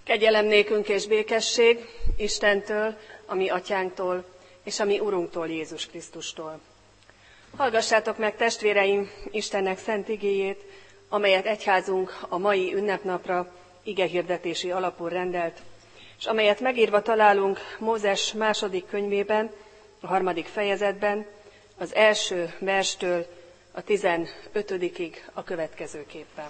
Kegyelem nékünk és békesség Istentől, a mi atyánktól, és a mi Urunktól, Jézus Krisztustól. Hallgassátok meg, testvéreim, Istennek szent igéjét, amelyet egyházunk a mai ünnepnapra igehirdetési alapul rendelt, és amelyet megírva találunk Mózes második könyvében, a 3. fejezetben, az első verstől a 15-ig a következőképpen.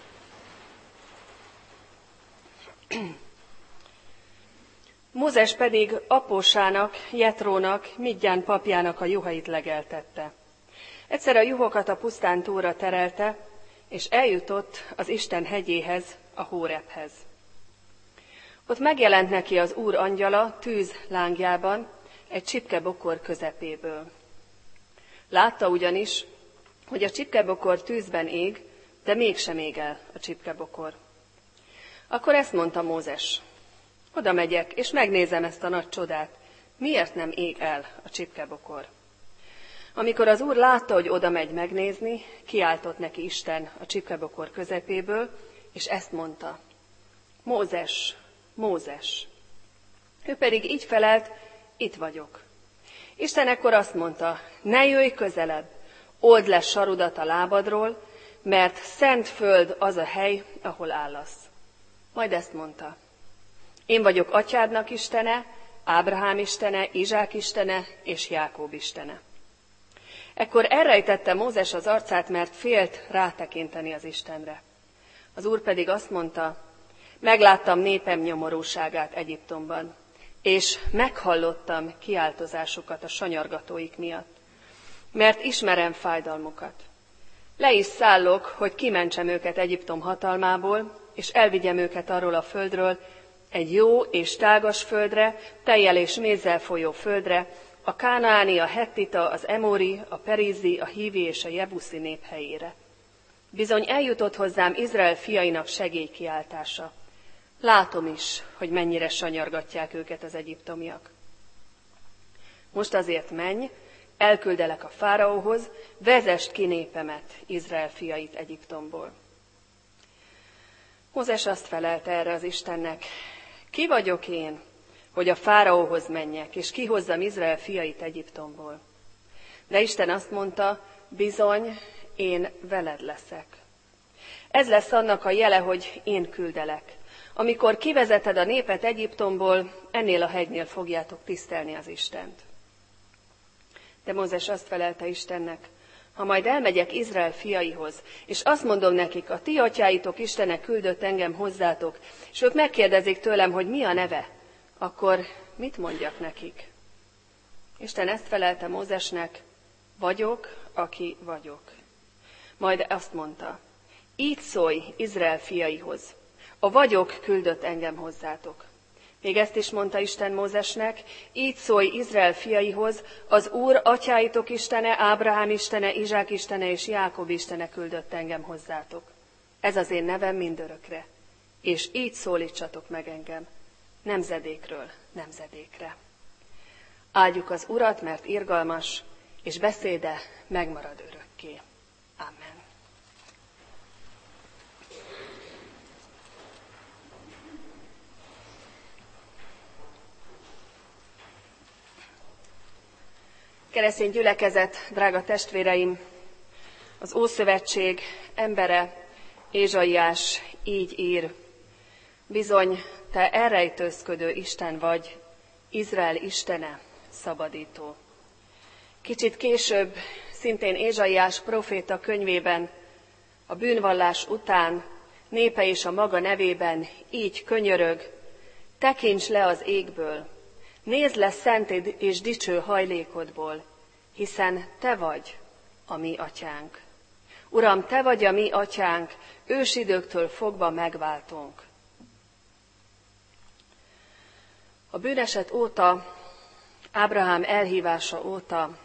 Mózes pedig apósának, Jetrónak, Midján papjának a juhait legeltette. Egyszer a juhokat a pusztán túlra terelte, és eljutott az Isten hegyéhez, a Hórebhez. Ott megjelent neki az Úr angyala tűz lángjában, egy csipkebokor közepéből. Látta ugyanis, hogy a csipkebokor tűzben ég, de mégsem ég el a csipkebokor. Akkor ezt mondta Mózes: oda megyek, és megnézem ezt a nagy csodát, miért nem ég el a csipkebokor. Amikor az Úr látta, hogy oda megy megnézni, kiáltott neki Isten a csipkebokor közepéből, és ezt mondta: Mózes, Mózes! Ő pedig így felelt: itt vagyok. Isten ekkor azt mondta: ne jöjj közelebb, old le sarudat a lábadról, mert szent föld az a hely, ahol állasz. Majd ezt mondta: én vagyok atyádnak Istene, Ábrahám Istene, Izsák Istene és Jákob Istene. Ekkor elrejtette Mózes az arcát, mert félt rátekinteni az Istenre. Az Úr pedig azt mondta: megláttam népem nyomorúságát Egyiptomban, és meghallottam kiáltozásukat a sanyargatóik miatt, mert ismerem fájdalmukat. Le is szállok, hogy kimentsem őket Egyiptom hatalmából, és elvigyem őket arról a földről, egy jó és tágas földre, tejjel és mézzel folyó földre, a kánaáni, a hettita, az emóri, a perízi, a hívi és a jebuszi nép helyére. Bizony eljutott hozzám Izrael fiainak segélykiáltása. Látom is, hogy mennyire sanyargatják őket az egyiptomiak. Most azért menj, elküldelek a fáraóhoz, vezesd ki népemet, Izrael fiait Egyiptomból. Mózes azt felelte erre az Istennek: ki vagyok én, hogy a fáraóhoz menjek, és kihozzam Izrael fiait Egyiptomból? De Isten azt mondta: bizony, én veled leszek. Ez lesz annak a jele, hogy én küldelek. Amikor kivezeted a népet Egyiptomból, ennél a hegynél fogjátok tisztelni az Istent. De Mózes azt felelte Istennek: ha majd elmegyek Izrael fiaihoz, és azt mondom nekik, a ti atyáitok Istene küldött engem hozzátok, és ők megkérdezik tőlem, hogy mi a neve, akkor mit mondjak nekik? Isten ezt felelte Mózesnek: vagyok, aki vagyok. Majd azt mondta: így szólj Izrael fiaihoz, a vagyok küldött engem hozzátok. Még ezt is mondta Isten Mózesnek: így szólj Izrael fiaihoz, az Úr atyáitok Istene, Ábrahám Istene, Izsák Istene és Jákob Istene küldött engem hozzátok. Ez az én nevem mindörökre, és így szólítsatok meg engem nemzedékről nemzedékre. Áldjuk az Urat, mert irgalmas, és beszéde megmarad örökké. Amen. Keresztény gyülekezet, drága testvéreim, az Ószövetség embere, Ézsaiás így ír: bizony, te elrejtőzködő Isten vagy, Izrael Istene, szabadító. Kicsit később, szintén Ézsaiás próféta könyvében, a bűnvallás után népe és a maga nevében így könyörög: tekints le az égből, nézd le szent és dicső hajlékodból, hiszen te vagy a mi atyánk. Uram, te vagy a mi atyánk, ősidőktől fogva megváltunk. A bűneset óta, Ábrahám elhívása óta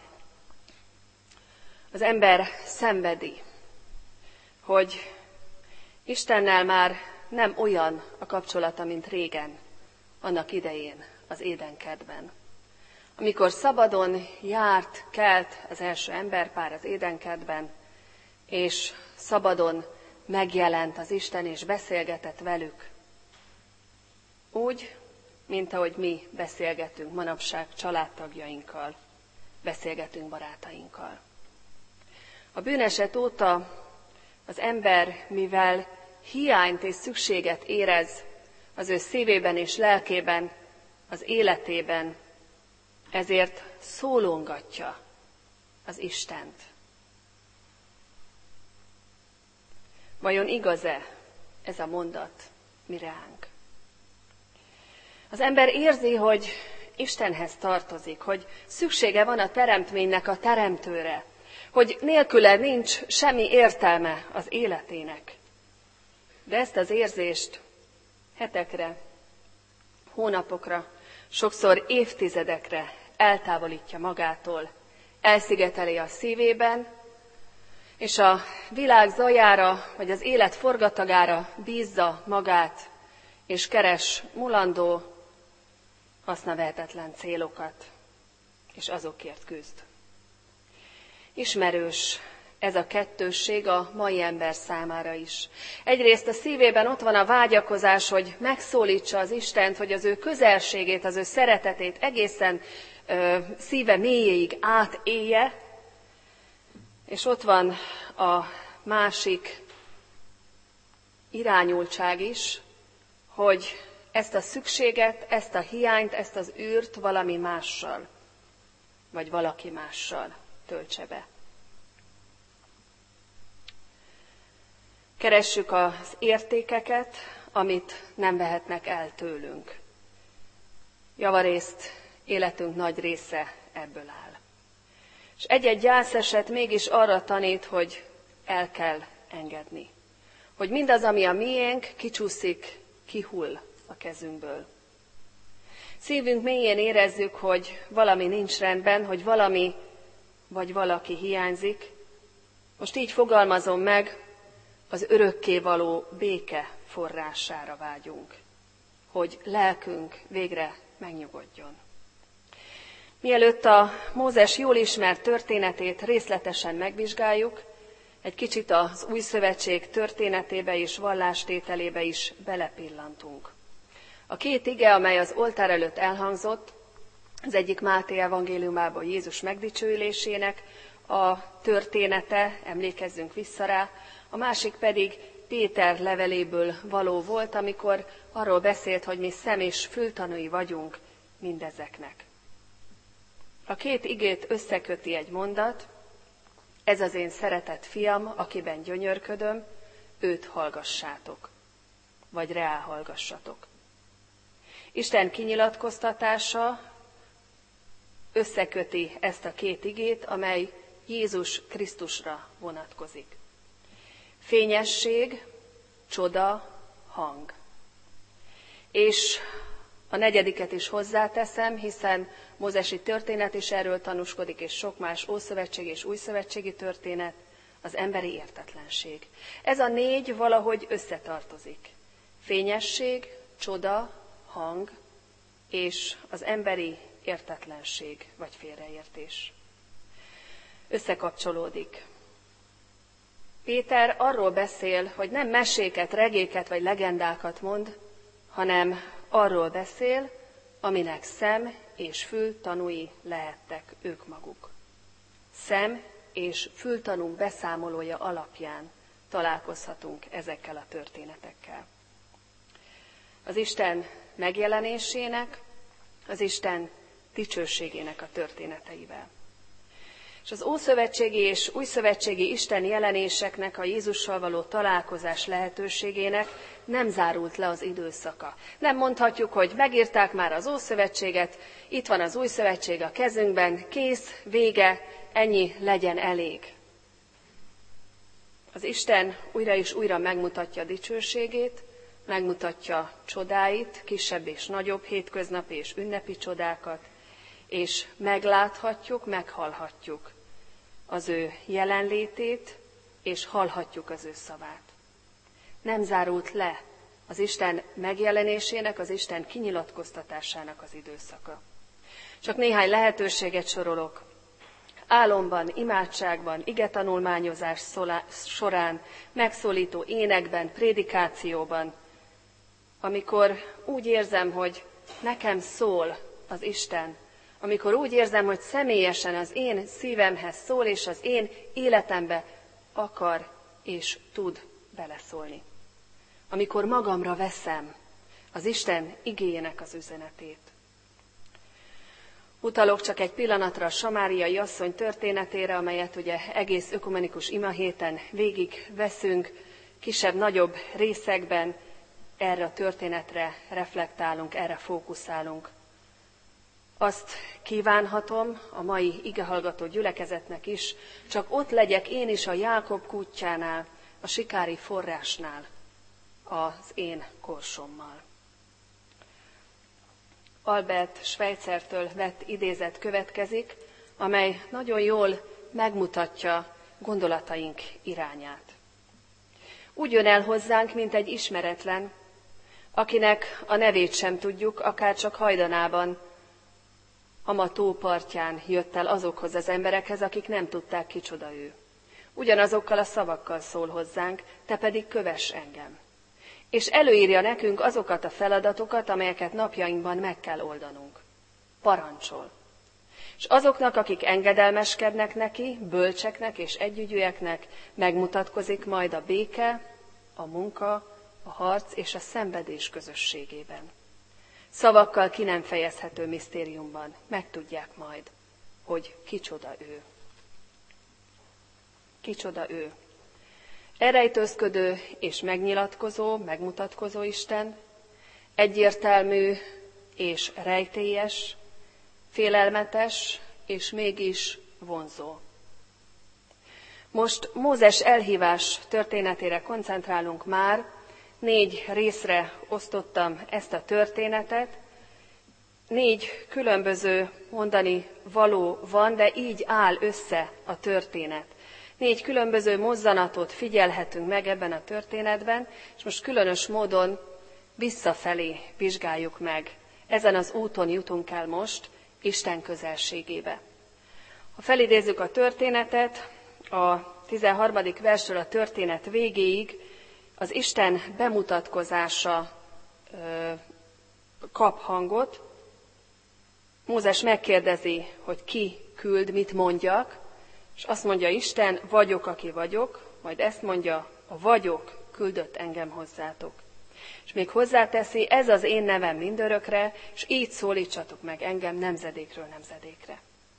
az ember szenvedi, hogy Istennel már nem olyan a kapcsolata, mint régen, annak idején az Édenkertben. Amikor szabadon járt, kelt az első emberpár az Édenkertben, és szabadon megjelent az Isten és beszélgetett velük. Úgy, mint ahogy mi beszélgetünk manapság családtagjainkkal, beszélgetünk barátainkkal. A bűneset óta az ember, mivel hiányt és szükséget érez az ő szívében és lelkében, az életében, ezért szólongatja az Istent. Vajon igaz-e ez a mondat mi ránk? Az ember érzi, hogy Istenhez tartozik, hogy szüksége van a teremtménynek a teremtőre, hogy nélküle nincs semmi értelme az életének. De ezt az érzést hetekre, hónapokra, sokszor évtizedekre eltávolítja magától, elszigeteli a szívében, és a világ zajára, vagy az élet forgatagára bízza magát, és keres mulandó, hasznavehetetlen célokat, és azokért küzd. Ismerős ez a kettősség a mai ember számára is. Egyrészt a szívében ott van a vágyakozás, hogy megszólítsa az Istent, hogy az ő közelségét, az ő szeretetét egészen szíve mélyéig átélje, és ott van a másik irányultság is, hogy ezt a szükséget, ezt a hiányt, ezt az űrt valami mással, vagy valaki mással töltse be. Keressük az értékeket, amit nem vehetnek el tőlünk. Javarészt életünk nagy része ebből áll. És egy-egy gyászeset mégis arra tanít, hogy el kell engedni. Hogy mindaz, ami a miénk, kicsúszik, kihull a kezünkből. Szívünk mélyén érezzük, hogy valami nincs rendben, hogy valami vagy valaki hiányzik. Most így fogalmazom meg, az örökkévaló béke forrására vágyunk, hogy lelkünk végre megnyugodjon. Mielőtt a Mózes jól ismert történetét részletesen megvizsgáljuk, egy kicsit az Új Szövetség történetébe és vallástételébe is belepillantunk. A két ige, amely az oltár előtt elhangzott, az egyik Máté evangéliumában Jézus megdicsőülésének a története, emlékezzünk vissza rá, a másik pedig Péter leveléből való volt, amikor arról beszélt, hogy mi szem- és fültanúi vagyunk mindezeknek. A két igét összeköti egy mondat, ez az én szeretett fiam, akiben gyönyörködöm, őt hallgassátok, vagy reálhallgassatok. Isten kinyilatkoztatása összeköti ezt a két igét, amely Jézus Krisztusra vonatkozik. Fényesség, csoda, hang. És a negyediket is hozzáteszem, hiszen mózesi történet is erről tanúskodik, és sok más ószövetségi és újszövetségi történet, az emberi értetlenség. Ez a négy valahogy összetartozik. Fényesség, csoda, hang és az emberi értetlenség vagy félreértés. Összekapcsolódik. Péter arról beszél, hogy nem meséket, regéket vagy legendákat mond, hanem arról beszél, aminek szem és fül tanúi lehettek ők maguk. Szem és fültanúk beszámolója alapján találkozhatunk ezekkel a történetekkel. Az Isten megjelenésének, az Isten dicsőségének a történeteivel. És az ószövetségi és újszövetségi Isten jelenéseknek, a Jézussal való találkozás lehetőségének nem zárult le az időszaka. Nem mondhatjuk, hogy megírták már az Ószövetséget, itt van az Újszövetség a kezünkben, kész, vége, ennyi legyen elég. Az Isten újra és újra megmutatja dicsőségét, megmutatja csodáit, kisebb és nagyobb hétköznapi és ünnepi csodákat, és megláthatjuk, meghallhatjuk az ő jelenlétét, és hallhatjuk az ő szavát. Nem zárult le az Isten megjelenésének, az Isten kinyilatkoztatásának az időszaka. Csak néhány lehetőséget sorolok. Álomban, imádságban, igetanulmányozás során, megszólító énekben, prédikációban, amikor úgy érzem, hogy nekem szól az Isten, amikor úgy érzem, hogy személyesen az én szívemhez szól, és az én életembe akar és tud beleszólni. Amikor magamra veszem az Isten igéjének az üzenetét. Utalok csak egy pillanatra a samáriai asszony történetére, amelyet ugye egész ökumenikus imahéten végig veszünk, kisebb-nagyobb részekben erre a történetre reflektálunk, erre fókuszálunk. Azt kívánhatom a mai igehallgató gyülekezetnek is, csak ott legyek én is a Jákob kútjánál, a sikári forrásnál, az én korsommal. Albert Schweitzertől vett idézet következik, amely nagyon jól megmutatja gondolataink irányát. Úgy jön el hozzánk, mint egy ismeretlen, akinek a nevét sem tudjuk, akár csak hajdanában, Ama tó partján jött el azokhoz az emberekhez, akik nem tudták, kicsoda ő. Ugyanazokkal a szavakkal szól hozzánk, te pedig kövess engem. És előírja nekünk azokat a feladatokat, amelyeket napjainkban meg kell oldanunk. Parancsol. És azoknak, akik engedelmeskednek neki, bölcseknek és együgyűeknek, megmutatkozik majd a béke, a munka, a harc és a szenvedés közösségében. Szavakkal ki nem fejezhető misztériumban megtudják majd, hogy kicsoda ő. Kicsoda ő. Elrejtőzködő és megnyilatkozó, megmutatkozó Isten, egyértelmű és rejtélyes, félelmetes és mégis vonzó. Most Mózes elhívás történetére koncentrálunk már, 4 részre osztottam ezt a történetet, 4 különböző mondani való van, de így áll össze a történet. 4 különböző mozzanatot figyelhetünk meg ebben a történetben, és most különös módon visszafelé vizsgáljuk meg. Ezen az úton jutunk el most Isten közelségébe. Ha felidézzük a történetet, a 13. versről a történet végéig az Isten bemutatkozása kap hangot. Mózes megkérdezi, hogy ki küld, mit mondjak, és azt mondja Isten, vagyok, aki vagyok, majd ezt mondja, a vagyok küldött engem hozzátok. És még hozzáteszi, ez az én nevem mindörökre, és így szólítsatok meg engem nemzedékről nemzedékre.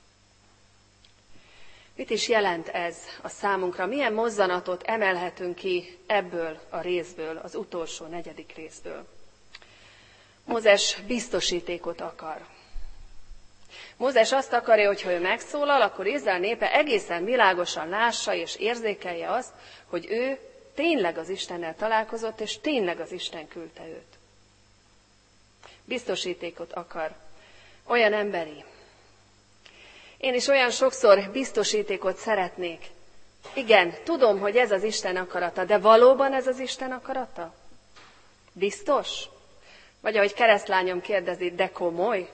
Mit is jelent ez a számunkra? Milyen mozzanatot emelhetünk ki ebből a részből, az utolsó 4. részből? Mózes biztosítékot akar. Mózes azt akarja, hogy ha ő megszólal, akkor Izrael népe egészen világosan lássa és érzékelje azt, hogy ő tényleg az Istennel találkozott, és tényleg az Isten küldte őt. Biztosítékot akar. Olyan emberi. Én is olyan sokszor biztosítékot szeretnék. Igen, tudom, hogy ez az Isten akarata, de valóban ez az Isten akarata? Biztos? Vagy ahogy keresztlányom kérdezi, de komoly?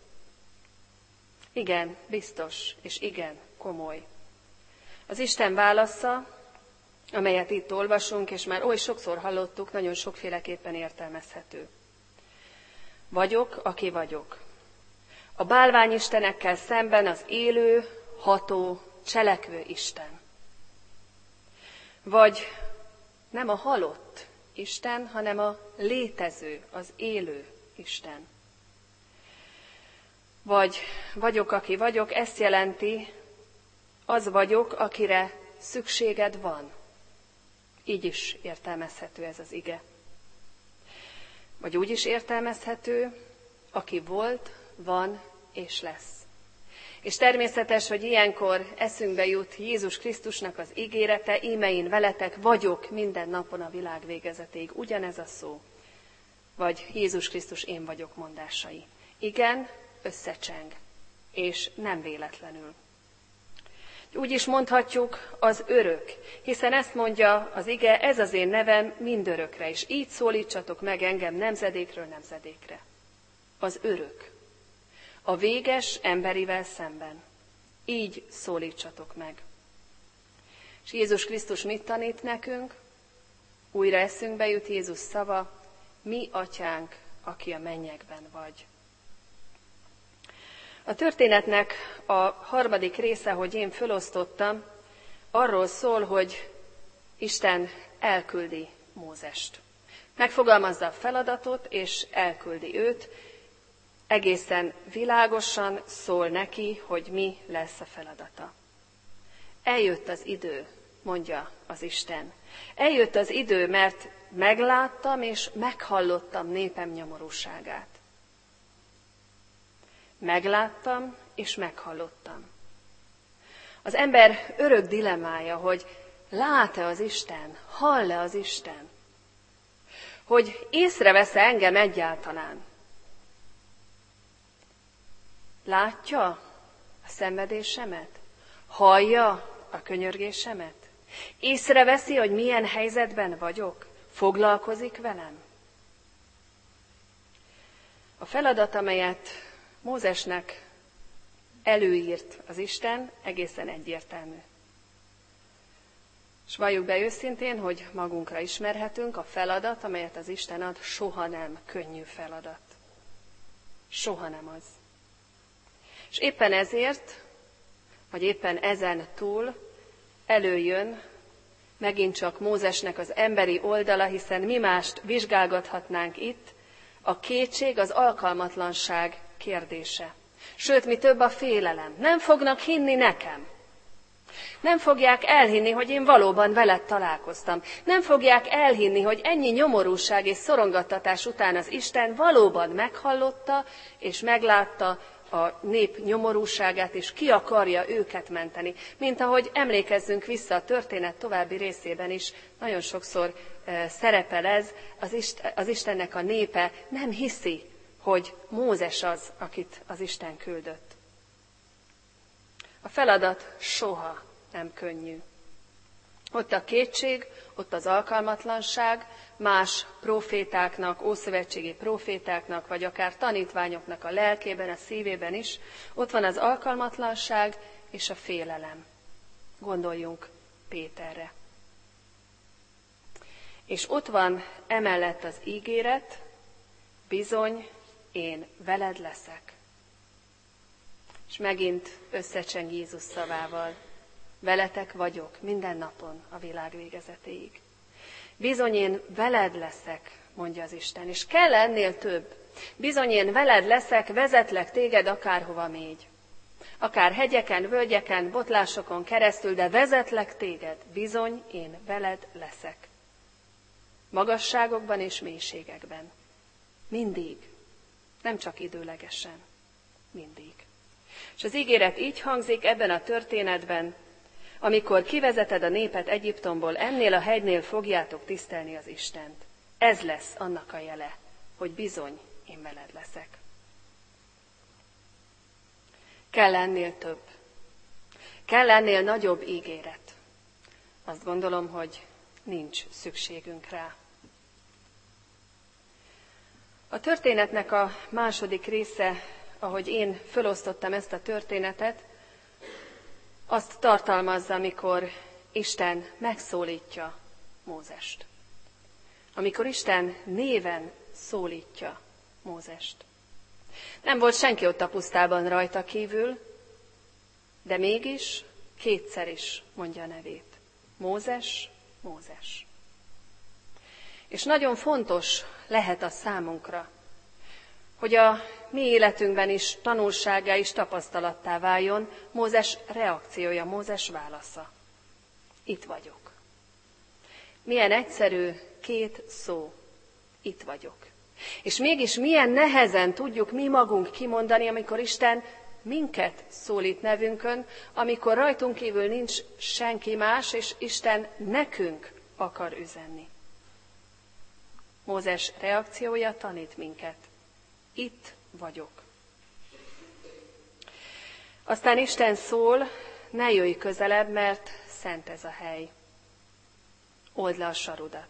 Igen, biztos, és igen, komoly. Az Isten válasza, amelyet itt olvasunk, és már oly sokszor hallottuk, nagyon sokféleképpen értelmezhető. Vagyok, aki vagyok. A bálványistenekkel szemben az élő, ható, cselekvő Isten. Vagy nem a halott Isten, hanem a létező, az élő Isten. Vagy vagyok, aki vagyok, ezt jelenti, az vagyok, akire szükséged van. Így is értelmezhető ez az ige. Vagy úgy is értelmezhető, aki volt, van és lesz. És természetes, hogy ilyenkor eszünkbe jut Jézus Krisztusnak az ígérete, íme én veletek vagyok minden napon a világ végezetéig. Ugyanez a szó. Vagy Jézus Krisztus én vagyok mondásai. Igen, összecseng, és nem véletlenül. Úgy is mondhatjuk az örök, hiszen ezt mondja az ige, ez az én nevem mindörökre, és így szólítsatok meg engem nemzedékről nemzedékre. Az örök. A véges emberivel szemben. Így szólítsatok meg. És Jézus Krisztus mit tanít nekünk? Újra eszünkbe jut Jézus szava, mi atyánk, aki a mennyekben vagy. A történetnek a harmadik része, hogy én fölosztottam, arról szól, hogy Isten elküldi Mózest. Megfogalmazza a feladatot, és elküldi őt, egészen világosan szól neki, hogy mi lesz a feladata. Eljött az idő, mondja az Isten. Eljött az idő, mert megláttam és meghallottam népem nyomorúságát. Megláttam és meghallottam. Az ember örök dilemmája, hogy lát-e az Isten, hall-e az Isten, hogy észrevesz-e engem egyáltalán. Látja a szenvedésemet? Hallja a könyörgésemet? Észreveszi, hogy milyen helyzetben vagyok? Foglalkozik velem? A feladat, amelyet Mózesnek előírt az Isten, egészen egyértelmű. És valljuk be őszintén, hogy magunkra ismerhetünk, a feladat, amelyet az Isten ad, soha nem könnyű feladat. Soha nem az. És éppen ezért, vagy éppen ezen túl előjön megint csak Mózesnek az emberi oldala, hiszen mi mást vizsgálgathatnánk itt, a kétség, az alkalmatlanság kérdése. Sőt, mi több, a félelem. Nem fognak hinni nekem. Nem fogják elhinni, hogy én valóban veled találkoztam. Nem fogják elhinni, hogy ennyi nyomorúság és szorongattatás után az Isten valóban meghallotta és meglátta a nép nyomorúságát, és ki akarja őket menteni. Mint ahogy emlékezzünk vissza a történet további részében is, nagyon sokszor szerepel ez, az Istennek a népe nem hiszi, hogy Mózes az, akit az Isten küldött. A feladat soha nem könnyű. Ott a kétség, ott az alkalmatlanság, más prófétáknak, ószövetségi prófétáknak, vagy akár tanítványoknak a lelkében, a szívében is, ott van az alkalmatlanság és a félelem. Gondoljunk Péterre. És ott van emellett az ígéret, bizony, én veled leszek. És megint összecseng Jézus szavával. Veletek vagyok minden napon a világ végezetéig. Bizony én veled leszek, mondja az Isten, és kell ennél több. Bizony én veled leszek, vezetlek téged akárhova mégy. Akár hegyeken, völgyeken, botlásokon keresztül, de vezetlek téged. Bizony én veled leszek. Magasságokban és mélységekben. Mindig. Nem csak időlegesen. Mindig. És az ígéret így hangzik ebben a történetben, amikor kivezeted a népet Egyiptomból, ennél a hegynél fogjátok tisztelni az Istent. Ez lesz annak a jele, hogy bizony én veled leszek. Kell ennél több. Kell ennél nagyobb ígéret. Azt gondolom, hogy nincs szükségünk rá. A történetnek a második része, ahogy én fölosztottam ezt a történetet, azt tartalmazza, amikor Isten megszólítja Mózest. Amikor Isten néven szólítja Mózest. Nem volt senki ott a pusztában rajta kívül, de mégis kétszer is mondja a nevét. Mózes, Mózes. És nagyon fontos lehet a számunkra, hogy a mi életünkben is tanulsággá és tapasztalattá váljon Mózes reakciója, Mózes válasza. Itt vagyok. Milyen egyszerű két szó. Itt vagyok. És mégis milyen nehezen tudjuk mi magunk kimondani, amikor Isten minket szólít nevünkön, amikor rajtunk kívül nincs senki más, és Isten nekünk akar üzenni. Mózes reakciója tanít minket. Itt vagyok. Aztán Isten szól, ne jöjj közelebb, mert szent ez a hely. Old le a sarudat.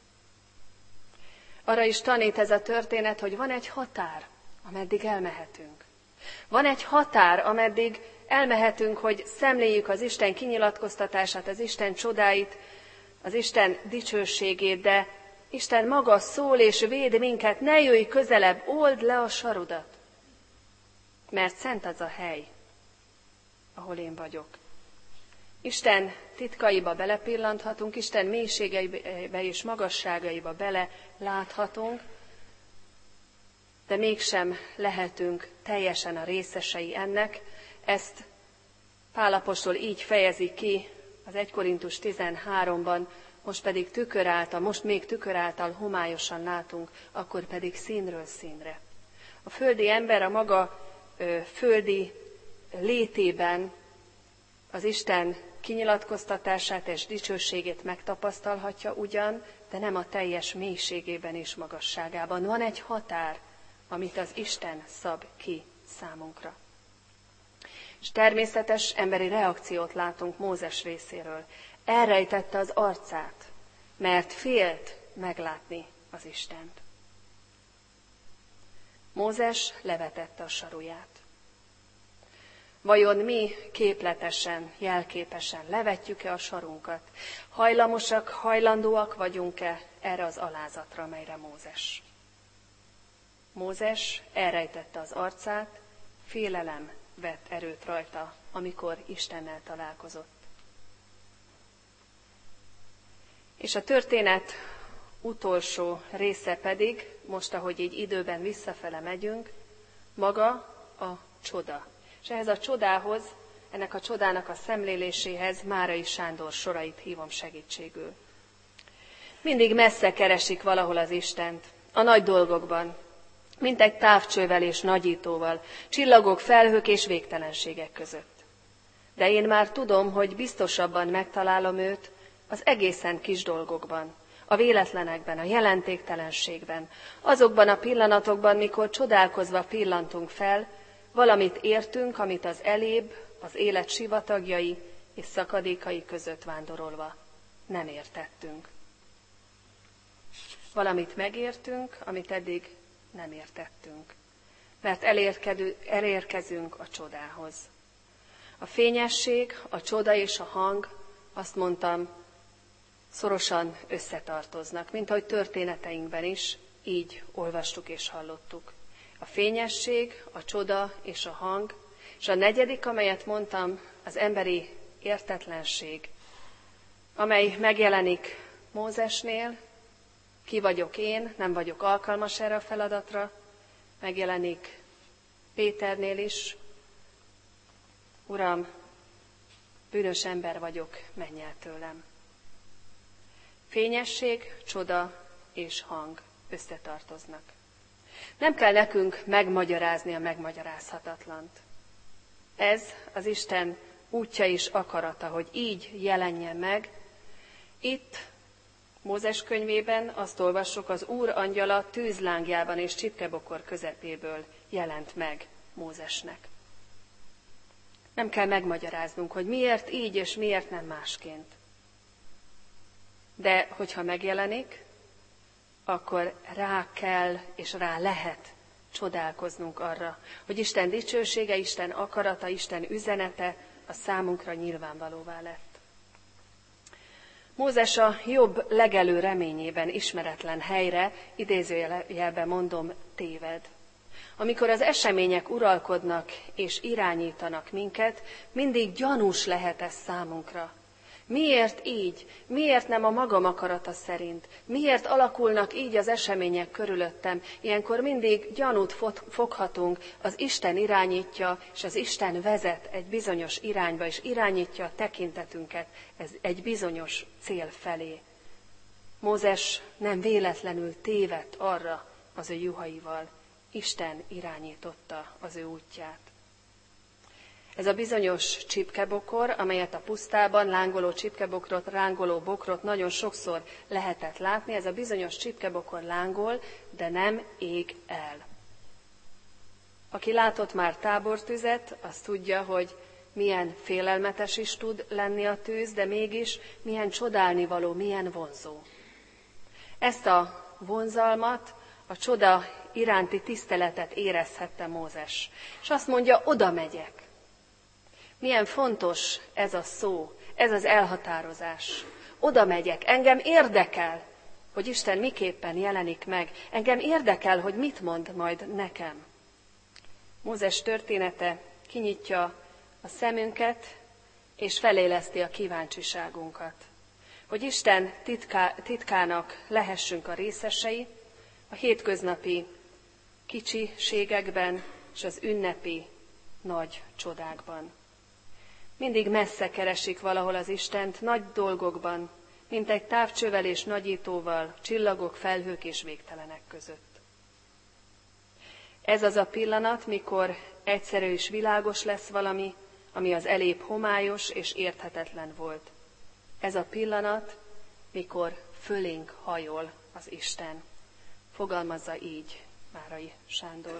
Arra is tanít ez a történet, hogy van egy határ, ameddig elmehetünk. Van egy határ, ameddig elmehetünk, hogy szemléljük az Isten kinyilatkoztatását, az Isten csodáit, az Isten dicsőségét, de Isten maga szól és véd minket, ne jöjj közelebb, old le a sarudat, mert szent az a hely, ahol én vagyok. Isten titkaiba belepillanthatunk, Isten mélységeibe és magasságaiba bele láthatunk, de mégsem lehetünk teljesen a részesei ennek. Ezt Pál apostol így fejezi ki az 1 Korintus 13-ban, most még tükör által homályosan látunk, akkor pedig színről színre. A földi ember a maga földi létében az Isten kinyilatkoztatását és dicsőségét megtapasztalhatja ugyan, de nem a teljes mélységében és magasságában. Van egy határ, amit az Isten szab ki számunkra. És természetes emberi reakciót látunk Mózes részéről. Elrejtette az arcát, mert félt meglátni az Istent. Mózes levetette a saruját. Vajon mi képletesen, jelképesen levetjük-e a sarunkat? Hajlandóak vagyunk-e erre az alázatra, amelyre Mózes? Mózes elrejtette az arcát, félelem vett erőt rajta, amikor Istennel találkozott. És a történet utolsó része pedig, most ahogy így időben visszafele megyünk, maga a csoda. És ehhez a csodához, ennek a csodának a szemléléséhez Márai Sándor sorait hívom segítségül. Mindig messze keresik valahol az Istent, a nagy dolgokban, mint egy távcsővel és nagyítóval, csillagok, felhők és végtelenségek között. De én már tudom, hogy biztosabban megtalálom őt az egészen kis dolgokban, a véletlenekben, a jelentéktelenségben, azokban a pillanatokban, mikor csodálkozva pillantunk fel, valamit értünk, amit az elébb, az élet sivatagjai és szakadékai között vándorolva nem értettünk. Valamit megértünk, amit eddig nem értettünk, mert elérkezünk a csodához. A fényesség, a csoda és a hang, azt mondtam, szorosan összetartoznak, mint ahogy történeteinkben is így olvastuk és hallottuk. A fényesség, a csoda és a hang, és a negyedik, amelyet mondtam, az emberi értetlenség, amely megjelenik Mózesnél, ki vagyok én, nem vagyok alkalmas erre a feladatra, megjelenik Péternél is, Uram, bűnös ember vagyok, menj el tőlem. Fényesség, csoda és hang összetartoznak. Nem kell nekünk megmagyarázni a megmagyarázhatatlant. Ez az Isten útja és akarata, hogy így jelenjen meg. Itt, Mózes könyvében azt olvassuk, az Úr angyala tűzlángjában és csipkebokor közepéből jelent meg Mózesnek. Nem kell megmagyaráznunk, hogy miért így és miért nem másként. De hogyha megjelenik, akkor rá kell és rá lehet csodálkoznunk arra, hogy Isten dicsősége, Isten akarata, Isten üzenete a számunkra nyilvánvalóvá lett. Mózes a jobb legelő reményében ismeretlen helyre, idézőjelben mondom, téved. Amikor az események uralkodnak és irányítanak minket, mindig gyanús lehet ez számunkra. Miért így? Miért nem a magam akarata szerint? Miért alakulnak így az események körülöttem? Ilyenkor mindig gyanút foghatunk, az Isten irányítja, és az Isten vezet egy bizonyos irányba, és irányítja a tekintetünket egy bizonyos cél felé. Mózes nem véletlenül tévedt arra az ő juhaival. Isten irányította az ő útját. Ez a bizonyos csipkebokor, amelyet a pusztában lángoló csipkebokrot, lángoló bokrot nagyon sokszor lehetett látni, ez a bizonyos csipkebokor lángol, de nem ég el. Aki látott már tábortüzet, az tudja, hogy milyen félelmetes is tud lenni a tűz, de mégis milyen csodálnivaló, milyen vonzó. Ezt a vonzalmat, a csoda iránti tiszteletet érezhette Mózes. És azt mondja, oda megyek. Milyen fontos ez a szó, ez az elhatározás. Oda megyek, engem érdekel hogy Isten miképpen jelenik meg. Engem érdekel, hogy mit mond majd nekem. Mózes története kinyitja a szemünket, és feléleszti a kíváncsiságunkat. Hogy Isten titkának lehessünk a részesei, a hétköznapi kicsiségekben és az ünnepi nagy csodákban. Mindig messze keresik valahol az Istent, nagy dolgokban, mint egy távcsővel és nagyítóval, csillagok, felhők és végtelenek között. Ez az a pillanat, mikor egyszerű és világos lesz valami, ami az elébb homályos és érthetetlen volt. Ez a pillanat, mikor fölénk hajol az Isten. Fogalmazza így Márai Sándor.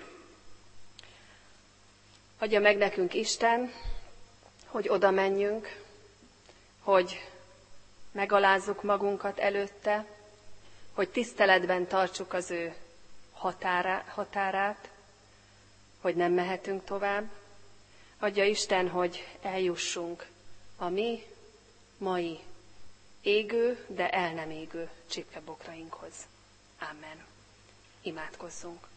Adja meg nekünk Isten, hogy oda menjünk, hogy megalázzuk magunkat előtte, hogy tiszteletben tartsuk az ő határát, hogy nem mehetünk tovább. Adja Isten, hogy eljussunk a mi mai égő, de el nem égő csipkebokrainkhoz. Amen. Imádkozzunk.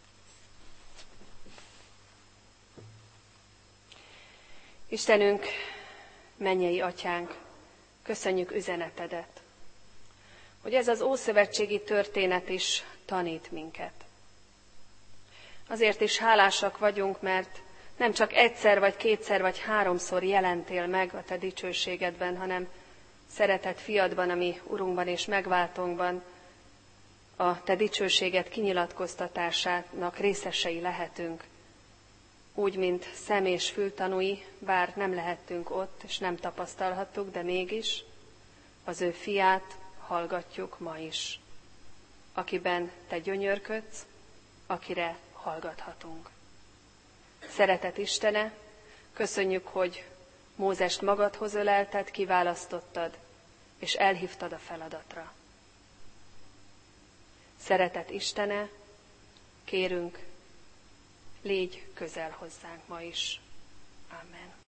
Istenünk, mennyei atyánk, köszönjük üzenetedet, hogy ez az ószövetségi történet is tanít minket. Azért is hálásak vagyunk, mert nem csak egyszer, vagy kétszer, vagy háromszor jelentél meg a te dicsőségedben, hanem szeretett fiadban, a mi Urunkban és megváltónkban a te dicsőséged kinyilatkoztatásának részesei lehetünk. Úgy, mint szem- és fültanúi, bár nem lehettünk ott, és nem tapasztalhattuk, de mégis az ő fiát hallgatjuk ma is, akiben te gyönyörködsz, akire hallgathatunk. Szeretet Istene, köszönjük, hogy Mózest magadhoz ölelted, kiválasztottad, és elhívtad a feladatra. Szeretet Istene, kérünk, légy közel hozzánk ma is. Amen.